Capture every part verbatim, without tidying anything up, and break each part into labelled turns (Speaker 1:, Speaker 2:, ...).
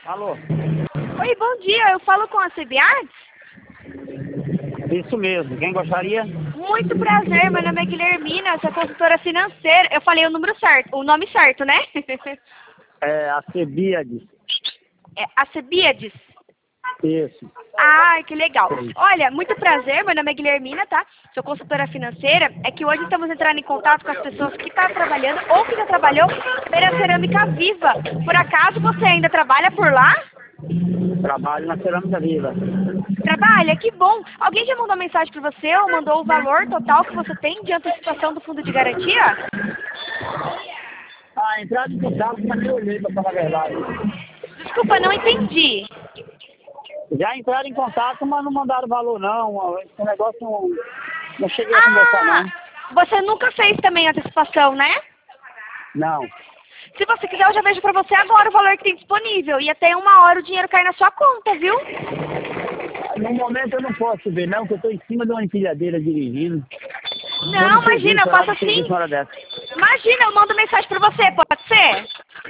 Speaker 1: Alô?
Speaker 2: Oi, bom dia. Eu falo com a Cebiartes?
Speaker 1: Isso mesmo. Quem gostaria?
Speaker 2: Muito prazer. Meu nome é Guilhermina, sou consultora financeira. Eu falei o número certo, o nome certo, né?
Speaker 1: É a Cebíades.
Speaker 2: É a Cebiades.
Speaker 1: Isso.
Speaker 2: Ah, que legal. Olha, muito prazer, meu nome é Guilhermina, tá? Sou consultora financeira. É que hoje estamos entrando em contato com as pessoas que estão trabalhando ou que já trabalhou pela Cerâmica Viva. Por acaso você ainda trabalha por lá?
Speaker 1: Trabalho na Cerâmica Viva.
Speaker 2: Trabalha? Que bom. Alguém já mandou mensagem para você ou mandou o valor total que você tem de antecipação do fundo de garantia?
Speaker 1: Ah, entrada em contato, mas nem olhei pra falar a verdade.
Speaker 2: Desculpa, não entendi.
Speaker 1: Já entraram em contato, mas não mandaram valor não. Esse negócio não, não cheguei a conversar não.
Speaker 2: Ah, você nunca fez também antecipação, né?
Speaker 1: Não.
Speaker 2: Se você quiser, eu já vejo pra você agora o valor que tem disponível. E até uma hora o dinheiro cai na sua conta, viu?
Speaker 1: No momento eu não posso ver não, porque eu tô em cima de uma empilhadeira dirigindo.
Speaker 2: Não, imagina, eu faço assim.
Speaker 1: Dessa.
Speaker 2: Imagina, eu mando mensagem pra você, pode ser?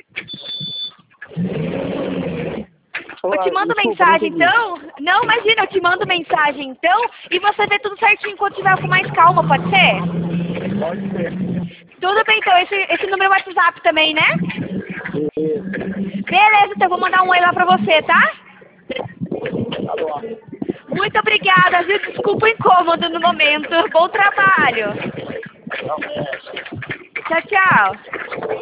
Speaker 2: Eu te mando
Speaker 1: Desculpa,
Speaker 2: mensagem,
Speaker 1: não entendi.
Speaker 2: então? Não, imagina, eu te mando mensagem, então, e você vê tudo certinho quando tiver com mais calma, pode ser?
Speaker 1: Pode ser.
Speaker 2: Tudo bem, então, esse, esse número é WhatsApp também, né?
Speaker 1: Isso.
Speaker 2: Beleza, então eu vou mandar um oi lá pra você, tá?
Speaker 1: Tá bom.
Speaker 2: Muito obrigada, viu? Desculpa o incômodo no momento. Bom trabalho.
Speaker 1: Realmente.
Speaker 2: Tchau, tchau.